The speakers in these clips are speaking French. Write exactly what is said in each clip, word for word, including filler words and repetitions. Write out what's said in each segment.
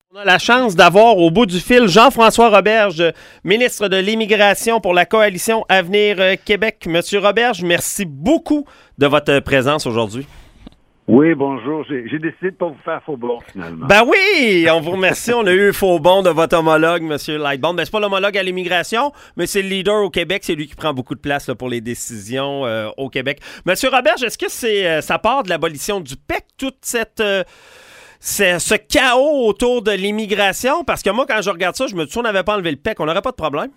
On a la chance d'avoir au bout du fil Jean-François Roberge, ministre de l'Immigration pour la Coalition Avenir Québec. Monsieur Roberge, merci beaucoup de votre présence aujourd'hui. Oui, bonjour. J'ai, j'ai décidé de ne pas vous faire faux bond, finalement. Ben oui, on vous remercie. On a eu faux bond de votre homologue, Monsieur Lightbound. Ben, c'est pas l'homologue à l'immigration, mais c'est le leader au Québec. C'est lui qui prend beaucoup de place là, pour les décisions euh, au Québec. Monsieur Roberge, est-ce que c'est euh, ça part de l'abolition du P E C, toute cette... Euh, C'est ce chaos autour de l'immigration? Parce que moi, quand je regarde ça, je me dis, si on n'avait pas enlevé le P E C, on n'aurait pas de problème.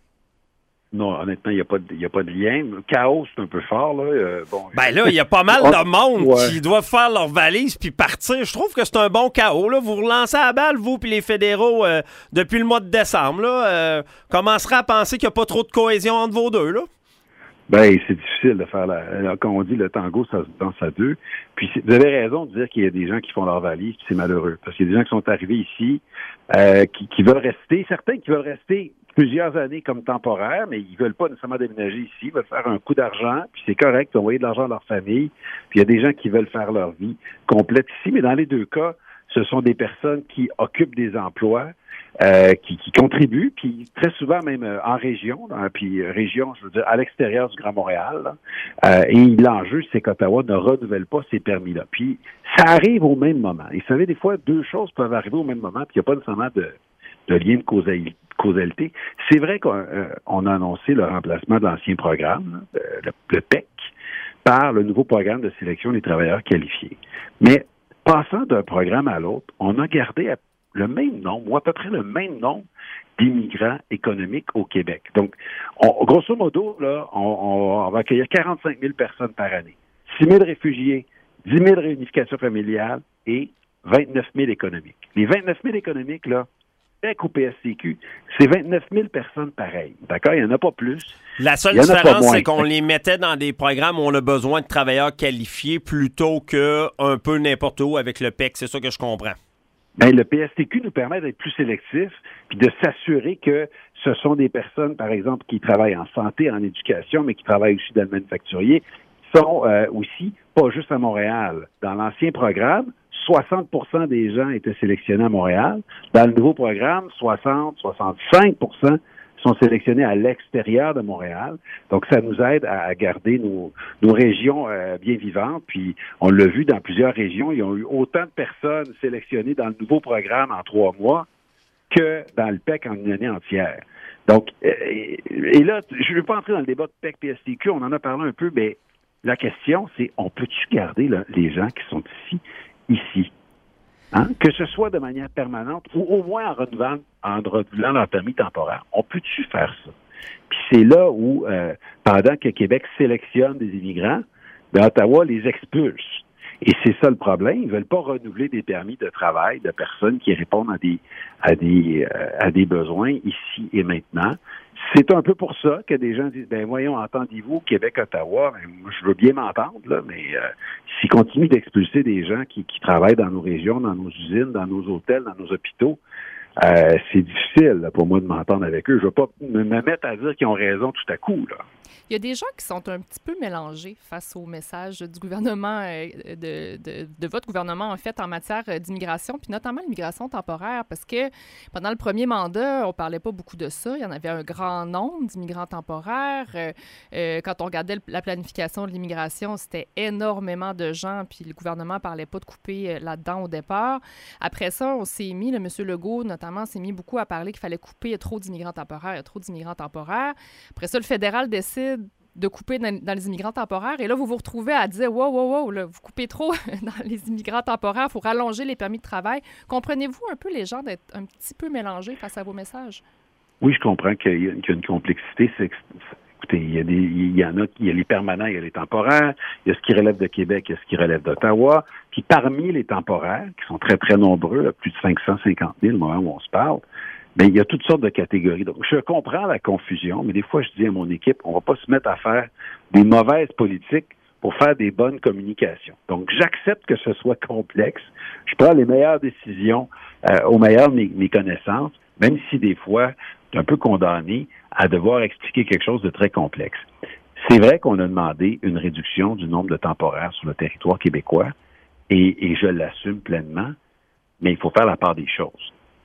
Non, honnêtement, il n'y a, pas de, y a pas de lien. Le chaos, c'est un peu fort, là. Euh, bon, ben là, il y a pas mal de monde ouais. qui doivent faire leur valise puis partir. Je trouve que c'est un bon chaos, là. Vous relancez à la balle, vous puis les fédéraux, euh, depuis le mois de décembre, là. Euh, commencerez à penser qu'il n'y a pas trop de cohésion entre vos deux, là. Ben, c'est difficile de faire la... Comme on dit, le tango, ça se danse à deux. Puis, vous avez raison de dire qu'il y a des gens qui font leur valise, puis c'est malheureux. Parce qu'il y a des gens qui sont arrivés ici, euh, qui, qui veulent rester, certains qui veulent rester plusieurs années comme temporaires, mais ils veulent pas nécessairement déménager ici, ils veulent faire un coup d'argent, puis c'est correct, ils envoyer de l'argent à leur famille. Puis il y a des gens qui veulent faire leur vie complète ici, mais dans les deux cas, ce sont des personnes qui occupent des emplois, Euh, qui, qui contribuent, puis très souvent même euh, en région, hein, puis euh, région, je veux dire, à l'extérieur du Grand Montréal. Euh, et l'enjeu, c'est qu'Ottawa ne renouvelle pas ces permis-là. Puis ça arrive au même moment. Et vous savez, des fois, deux choses peuvent arriver au même moment, puis il n'y a pas nécessairement de, de lien de causalité. C'est vrai qu'on euh, on a annoncé le remplacement de l'ancien programme, là, le, le P E C, par le nouveau programme de sélection des travailleurs qualifiés. Mais passant d'un programme à l'autre, on a gardé à le même nombre, ou à peu près le même nombre d'immigrants économiques au Québec. Donc, on, grosso modo, là, on, on, on va accueillir quarante-cinq mille personnes par année, six mille réfugiés, dix mille réunifications familiales et vingt-neuf mille économiques. Les vingt-neuf mille économiques, là, P E C ou P S C Q, c'est vingt-neuf mille personnes pareilles. D'accord? Il n'y en a pas plus. La seule différence, c'est qu'on les mettait dans des programmes où on a besoin de travailleurs qualifiés plutôt qu'un peu n'importe où avec le P E C. C'est ça que je comprends. Bien, le P S T Q nous permet d'être plus sélectif puis de s'assurer que ce sont des personnes, par exemple, qui travaillent en santé, en éducation, mais qui travaillent aussi dans le manufacturier, qui sont euh, aussi pas juste à Montréal. Dans l'ancien programme, soixante pour cent des gens étaient sélectionnés à Montréal. Dans le nouveau programme, soixante à soixante-cinq pour cent sont sélectionnés à l'extérieur de Montréal. Donc, ça nous aide à garder nos, nos régions euh, bien vivantes. Puis, on l'a vu dans plusieurs régions, ils ont eu autant de personnes sélectionnées dans le nouveau programme en trois mois que dans le P E C en une année entière. Donc, euh, et là, je ne veux pas entrer dans le débat de P E C P S T Q, on en a parlé un peu, mais la question, c'est, on peut-tu garder là, les gens qui sont ici, ici? Hein? Que ce soit de manière permanente ou au moins en renouvelant, en renouvelant leur permis temporaire. On peut-tu faire ça? Puis c'est là où, euh, pendant que Québec sélectionne des immigrants, ben, Ottawa les expulse. Et c'est ça le problème. Ils veulent pas renouveler des permis de travail de personnes qui répondent à des à des euh, à des besoins ici et maintenant. C'est un peu pour ça que des gens disent, ben voyons, entendez-vous Québec-Ottawa, ben, moi, je veux bien m'entendre, là, mais euh, s'ils continuent d'expulser des gens qui, qui travaillent dans nos régions, dans nos usines, dans nos hôtels, dans nos hôpitaux, euh, c'est difficile là, pour moi de m'entendre avec eux. Je ne veux pas me mettre à dire qu'ils ont raison tout à coup, là. Il y a des gens qui sont un petit peu mélangés face au message du gouvernement, de, de, de votre gouvernement, en fait, en matière d'immigration, puis notamment l'immigration temporaire, parce que pendant le premier mandat, on parlait pas beaucoup de ça. Il y en avait un grand nombre d'immigrants temporaires. Euh, euh, quand on regardait la planification de l'immigration, c'était énormément de gens, puis le gouvernement parlait pas de couper là-dedans au départ. Après ça, on s'est mis, le M. Legault, notamment, s'est mis beaucoup à parler qu'il fallait couper, il y a trop d'immigrants temporaires, il y a trop d'immigrants temporaires. Après ça, le fédéral décide de couper dans, dans les immigrants temporaires. Et là, vous vous retrouvez à dire « Wow, wow, wow, là, vous coupez trop dans les immigrants temporaires, il faut rallonger les permis de travail. » Comprenez-vous un peu les gens d'être un petit peu mélangés face à vos messages? Oui, je comprends qu'il y a, qu'il y a une complexité. C'est, écoutez, il y, a des, il y en a, il y a les permanents, il y a les temporaires, il y a ce qui relève de Québec, il y a ce qui relève d'Ottawa. Puis parmi les temporaires, qui sont très, très nombreux, là, plus de cinq cent cinquante mille au moment où on se parle, bien, il y a toutes sortes de catégories. Donc, je comprends la confusion, mais des fois, je dis à mon équipe, on va pas se mettre à faire des mauvaises politiques pour faire des bonnes communications. Donc, j'accepte que ce soit complexe. Je prends les meilleures décisions euh, au meilleur de mes, mes connaissances, même si des fois, je suis un peu condamné à devoir expliquer quelque chose de très complexe. C'est vrai qu'on a demandé une réduction du nombre de temporaires sur le territoire québécois, et, et je l'assume pleinement, mais il faut faire la part des choses.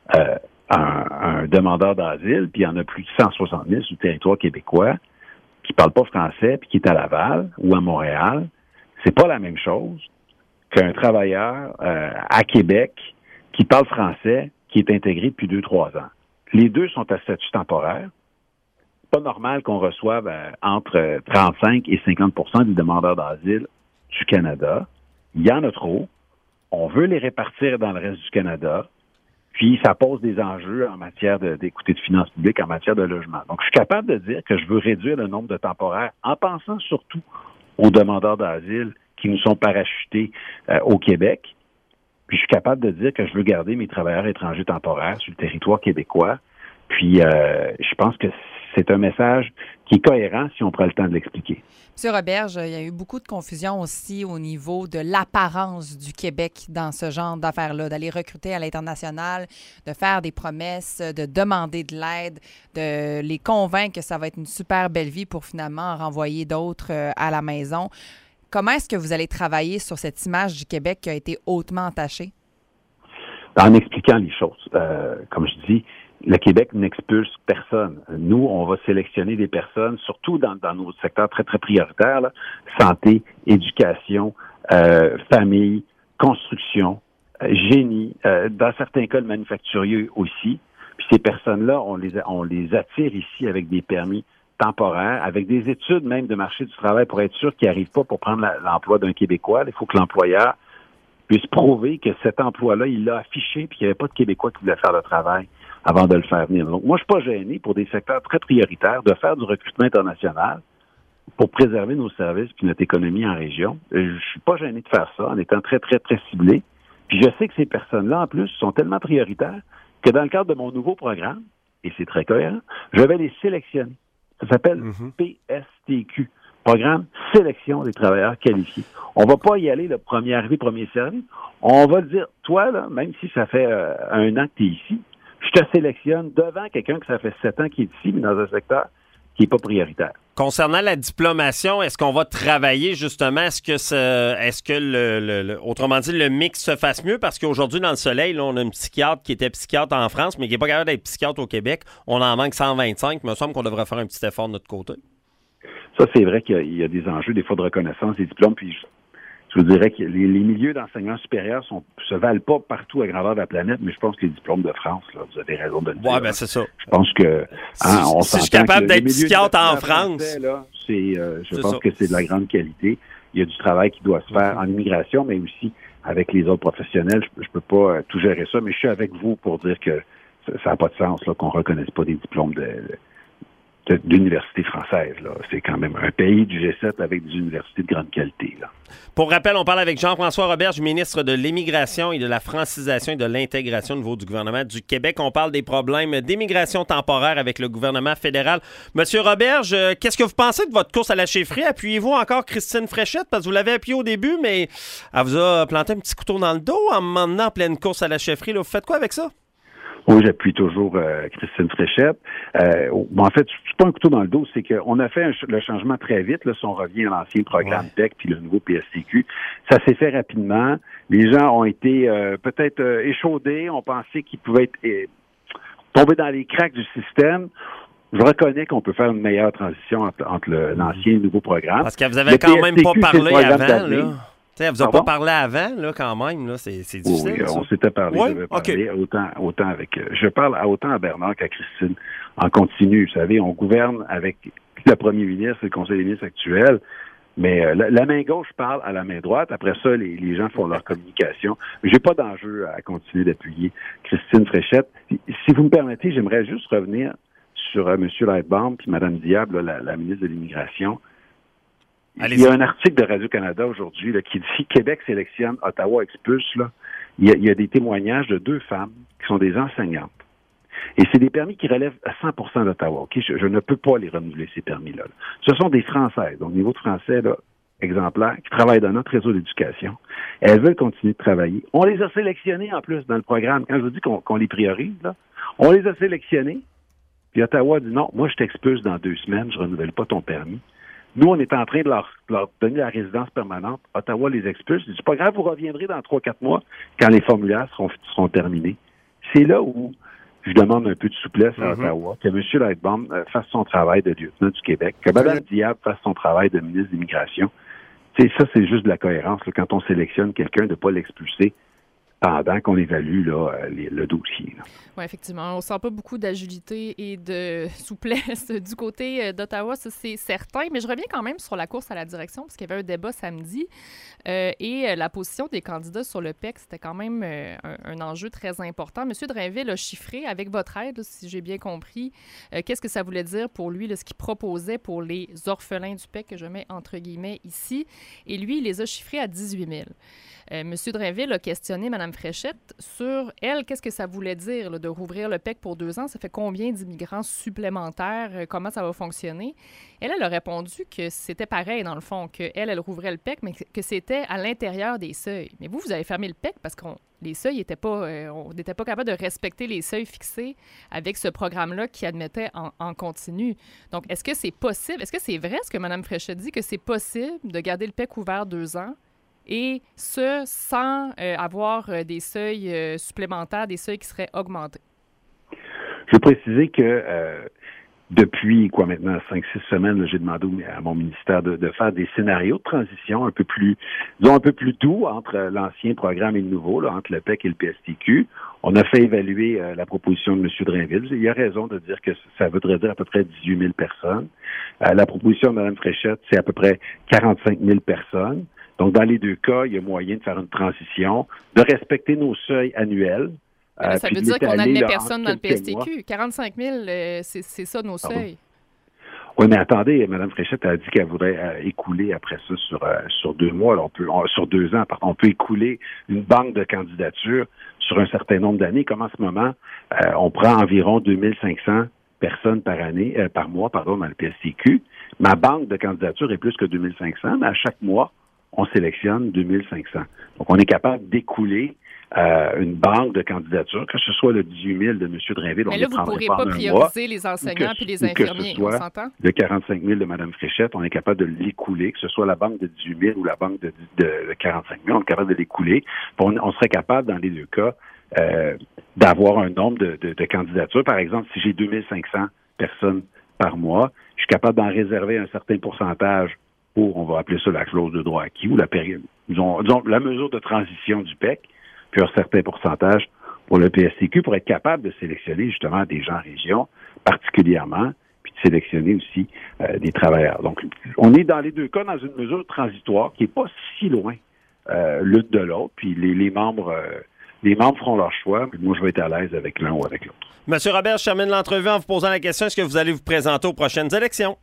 euh, un, un demandeur d'asile, puis il y en a plus de cent soixante mille sur le territoire québécois qui ne parle pas français, puis qui est à Laval ou à Montréal, c'est pas la même chose qu'un travailleur euh, à Québec qui parle français, qui est intégré depuis deux, trois ans. Les deux sont à statut temporaire. C'est pas normal qu'on reçoive euh, entre trente-cinq et cinquante pour cent des demandeurs d'asile du Canada. Il y en a trop. On veut les répartir dans le reste du Canada. Puis, ça pose des enjeux en matière de, d'équité de finances publiques, en matière de logement. Donc, je suis capable de dire que je veux réduire le nombre de temporaires en pensant surtout aux demandeurs d'asile qui nous sont parachutés euh, au Québec. Puis, je suis capable de dire que je veux garder mes travailleurs étrangers temporaires sur le territoire québécois. Puis, euh, je pense que c'est un message qui est cohérent si on prend le temps de l'expliquer. Monsieur Roberge, il y a eu beaucoup de confusion aussi au niveau de l'apparence du Québec dans ce genre d'affaires-là, d'aller recruter à l'international, de faire des promesses, de demander de l'aide, de les convaincre que ça va être une super belle vie pour finalement renvoyer d'autres à la maison. Comment est-ce que vous allez travailler sur cette image du Québec qui a été hautement entachée? En expliquant les choses. Euh, comme je dis, le Québec n'expulse personne. Nous, on va sélectionner des personnes, surtout dans, dans nos secteurs très, très prioritaires, là, santé, éducation, euh, famille, construction, euh, génie, euh, dans certains cas, le manufacturier aussi. Puis ces personnes-là, on les, on les attire ici avec des permis temporaires, avec des études même de marché du travail pour être sûr qu'ils n'arrivent pas pour prendre la, l'emploi d'un Québécois. Il faut que l'employeur puisse prouver que cet emploi-là, il l'a affiché puis qu'il n'y avait pas de Québécois qui voulait faire le travail avant de le faire venir. Donc, moi, je suis pas gêné pour des secteurs très prioritaires de faire du recrutement international pour préserver nos services puis notre économie en région. Je suis pas gêné de faire ça en étant très, très, très ciblé. Puis je sais que ces personnes-là, en plus, sont tellement prioritaires que dans le cadre de mon nouveau programme, et c'est très cohérent, je vais les sélectionner. Ça s'appelle mm-hmm. P S T Q. Programme Sélection des travailleurs qualifiés. On va pas y aller le premier arrivé, premier servi. On va dire, toi, là, même si ça fait euh, un an que tu es ici, je te sélectionne devant quelqu'un que ça fait sept ans qui est ici, mais dans un secteur qui n'est pas prioritaire. Concernant la diplomation, est-ce qu'on va travailler justement, est-ce que ce, est-ce que le, le, le, autrement dit, le mix se fasse mieux? Parce qu'aujourd'hui, dans le soleil, là, on a une psychiatre qui était psychiatre en France, mais qui n'est pas capable d'être psychiatre au Québec. On en manque cent vingt-cinq. Il me semble qu'on devrait faire un petit effort de notre côté. Ça, c'est vrai qu'il y a, il y a des enjeux, des fois, de reconnaissance des diplômes, puis je, je vous dirais que les, les milieux d'enseignement supérieur sont, se valent pas partout à grandeur de la planète, mais je pense que les diplômes de France, là, vous avez raison de le dire. Oui, bien, c'est ça. Je pense que... Hein, on si je suis capable d'être psychiatre en France... Français, là, c'est, euh, je c'est pense ça. que c'est de la grande qualité. Il y a du travail qui doit se faire en immigration, mais aussi avec les autres professionnels. Je, je peux pas euh, tout gérer ça, mais je suis avec vous pour dire que ça n'a pas de sens là, qu'on reconnaisse pas des diplômes de... de d'université française. Là. C'est quand même un pays du G sept avec des universités de grande qualité. Là. Pour rappel, on parle avec Jean-François Roberge, ministre de l'Immigration et de la francisation et de l'intégration au niveau du gouvernement du Québec. On parle des problèmes d'immigration temporaire avec le gouvernement fédéral. Monsieur Roberge, euh, qu'est-ce que vous pensez de votre course à la chefferie? Appuyez-vous encore Christine Fréchette? Parce que vous l'avez appuyée au début, mais elle vous a planté un petit couteau dans le dos en m'emmenant en pleine course à la chefferie. Là. Vous faites quoi avec ça? Oui, j'appuie toujours euh, Christine Fréchette. Euh, bon, en fait, c'est pas un couteau dans le dos, c'est qu'on a fait un, le changement très vite. Là, si on revient à l'ancien programme ouais. P E C puis le nouveau P S T Q, ça s'est fait rapidement. Les gens ont été euh, peut-être euh, échaudés. On pensait qu'ils pouvaient être euh, tomber dans les cracks du système. Je reconnais qu'on peut faire une meilleure transition entre, entre le, l'ancien et le nouveau programme. Parce que vous avez quand même pas parlé avant, là. T'sais, elle vous a Pardon? pas parlé avant, là, quand même, là, c'est, c'est difficile. Oui, ça. on s'était parlé, oui? j'avais parlé, okay. autant, autant avec, je parle autant à Bernard qu'à Christine, en continu, vous savez, on gouverne avec le premier ministre et le conseil des ministres actuel, mais euh, la, la main gauche parle à la main droite, après ça, les, les gens font leur communication. J'ai pas d'enjeu à continuer d'appuyer Christine Fréchette. Si vous me permettez, j'aimerais juste revenir sur euh, M. Lightbaum puis Mme Diable, là, la, la ministre de l'Immigration. Allez-y. Il y a un article de Radio-Canada aujourd'hui là, qui dit « Québec sélectionne, Ottawa expulse ». Là. Il, y a, il y a des témoignages de deux femmes qui sont des enseignantes. Et c'est des permis qui relèvent à cent pour cent d'Ottawa. Okay? Je, je ne peux pas les renouveler, ces permis-là. Ce sont des Françaises, donc au niveau de français, là, exemplaires, qui travaillent dans notre réseau d'éducation. Elles veulent continuer de travailler. On les a sélectionnées en plus dans le programme. Quand je vous dis qu'on, qu'on les priorise, là, on les a sélectionnées. Puis Ottawa dit « Non, moi je t'expulse dans deux semaines, je ne renouvelle pas ton permis ». Nous, on est en train de leur, leur donner la résidence permanente. Ottawa les expulse. C'est pas grave, vous reviendrez dans trois quatre mois quand les formulaires seront, seront terminés. C'est là où je demande un peu de souplesse à Mm-hmm. Ottawa, que M. Lightbound euh, fasse son travail de lieutenant du Québec, que Mme Diab fasse son travail de ministre de l'Immigration. Tu sais, ça, c'est juste de la cohérence, là, quand on sélectionne quelqu'un, de ne pas l'expulser pendant qu'on évalue là, les, le dossier. Oui, effectivement. On ne sent pas beaucoup d'agilité et de souplesse du côté d'Ottawa, ça c'est certain. Mais je reviens quand même sur la course à la direction, parce qu'il y avait un débat samedi. Euh, et la position des candidats sur le P E C, c'était quand même euh, un, un enjeu très important. M. Drainville a chiffré, avec votre aide, là, si j'ai bien compris, euh, qu'est-ce que ça voulait dire pour lui, là, ce qu'il proposait pour les orphelins du P E C, que je mets entre guillemets ici. Et lui, il les a chiffrés à dix-huit mille. Euh, M. Drainville a questionné Mme Fréchette sur, elle, qu'est-ce que ça voulait dire là, de rouvrir le P E C pour deux ans? Ça fait combien d'immigrants supplémentaires? Euh, comment ça va fonctionner? Elle, elle a répondu que c'était pareil, dans le fond, qu'elle, elle rouvrait le P E C, mais que c'était à l'intérieur des seuils. Mais vous, vous avez fermé le P E C parce que les seuils n'étaient pas... Euh, on n'était pas capable de respecter les seuils fixés avec ce programme-là qui admettait en, en continu. Donc, est-ce que c'est possible? Est-ce que c'est vrai ce que Mme Fréchette dit, que c'est possible de garder le P E C ouvert deux ans? Et ce, sans euh, avoir euh, des seuils euh, supplémentaires, des seuils qui seraient augmentés. Je veux préciser que euh, depuis, quoi maintenant, cinq, six semaines, là, j'ai demandé à mon ministère de, de faire des scénarios de transition un peu plus, disons, un peu plus doux entre l'ancien programme et le nouveau, là, entre le P E C et le P S T Q. On a fait évaluer euh, la proposition de M. Drainville. Il a raison de dire que ça voudrait dire à peu près dix-huit mille personnes. Euh, la proposition de Mme Fréchette, c'est à peu près quarante-cinq mille personnes. Donc, dans les deux cas, il y a moyen de faire une transition, de respecter nos seuils annuels. Là, ça euh, veut dire qu'on n'admet là, personne dans le P S T Q. Mois. quarante-cinq mille, euh, c'est, c'est ça nos Pardon. seuils. Oui, mais attendez, Mme Fréchette a dit qu'elle voudrait euh, écouler après ça sur euh, sur deux mois, là, on peut on, sur deux ans, pardon, on peut écouler une banque de candidatures sur un certain nombre d'années. Comme en ce moment, euh, on prend environ deux mille cinq cents personnes par année, euh, par mois, pardon, dans le P S T Q. Ma banque de candidatures est plus que deux mille cinq cents, mais à chaque mois, on sélectionne deux mille cinq cents. Donc, on est capable d'écouler euh, une banque de candidatures, que ce soit le dix-huit mille de M. Drainville, Mais on là, les vous ne pourrez pas pas prioriser les enseignants que, puis les ou que infirmiers, ce soit on s'entend? le quarante-cinq mille de Mme Fréchette, on est capable de l'écouler, que ce soit la banque de dix-huit mille ou la banque de, de, de quarante-cinq mille, on est capable de l'écouler. On, on serait capable, dans les deux cas, euh, d'avoir un nombre de, de, de candidatures. Par exemple, si j'ai deux mille cinq cents personnes par mois, je suis capable d'en réserver un certain pourcentage pour, on va appeler ça la clause de droit acquis ou la période, disons, disons la mesure de transition du P E C, puis un certain pourcentage pour le P S T Q pour être capable de sélectionner justement des gens en région, particulièrement, puis de sélectionner aussi euh, des travailleurs. Donc, on est dans les deux cas dans une mesure transitoire qui n'est pas si loin euh, l'une de l'autre, puis les, les membres euh, les membres feront leur choix, puis moi je vais être à l'aise avec l'un ou avec l'autre. Monsieur Robert, je termine l'entrevue en vous posant la question, est-ce que vous allez vous présenter aux prochaines élections?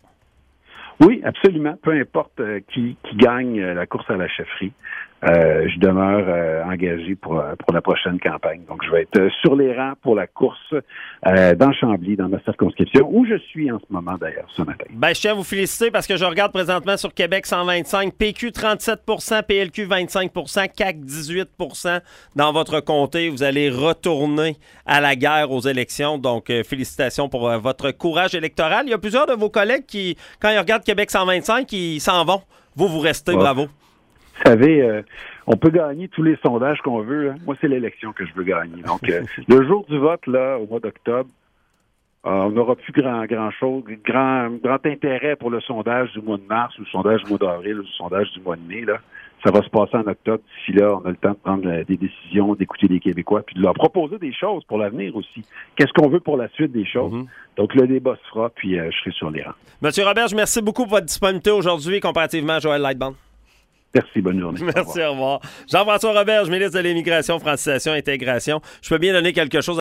Oui, absolument. Peu importe euh, qui, qui gagne euh, la course à la chefferie, euh, je demeure euh, engagé pour, euh, pour la prochaine campagne. Donc, je vais être euh, sur les rangs pour la course euh, dans Chambly, dans ma circonscription, où je suis en ce moment d'ailleurs, ce matin. Ben, je tiens à vous féliciter parce que je regarde présentement sur Québec cent vingt-cinq, P Q trente-sept pour cent, P L Q vingt-cinq pour cent, C A Q dix-huit pour cent dans votre comté. Vous allez retourner à la guerre aux élections. Donc, euh, félicitations pour euh, votre courage électoral. Il y a plusieurs de vos collègues qui, quand ils regardent Québec cent vingt-cinq, ils s'en vont. Vous, vous restez. Ouais. Bravo. Vous savez, euh, on peut gagner tous les sondages qu'on veut. Hein. Moi, c'est l'élection que je veux gagner. Donc, euh, le jour du vote, là, au mois d'octobre, euh, on n'aura plus grand, grand chose, grand, grand intérêt pour le sondage du mois de mars, ou le sondage du mois d'avril, ou le sondage du mois de mai. Là. Ça va se passer en octobre. D'ici là, on a le temps de prendre euh, des décisions, d'écouter les Québécois, puis de leur proposer des choses pour l'avenir aussi. Qu'est-ce qu'on veut pour la suite des choses? Mm-hmm. Donc, le débat se fera, puis euh, je serai sur les rangs. Monsieur Robert, je merci beaucoup pour votre disponibilité aujourd'hui, comparativement à Joël Lightbound. Merci, bonne journée. Merci, au revoir. Jean-François Roberge, ministre de l'Immigration, Francisation, Intégration. Je peux bien donner quelque chose